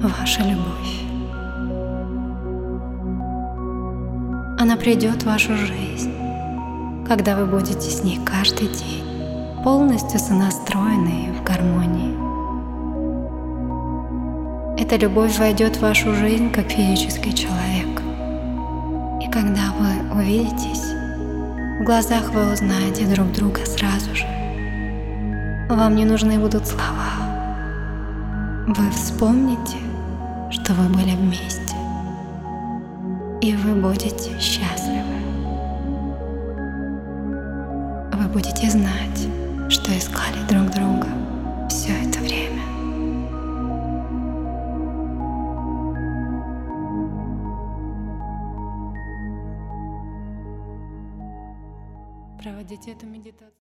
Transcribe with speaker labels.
Speaker 1: ваша любовь. Она придет в вашу жизнь, когда вы будете с ней каждый день полностью сонастроены и в гармонии. Эта любовь войдет в вашу жизнь как физический человек. И когда вы увидитесь, в глазах вы узнаете друг друга сразу же. Вам не нужны будут слова. Вы вспомните, что вы были вместе, и вы будете счастливы. Вы будете знать, что искали друг друга все это время. Проводите эту медитацию.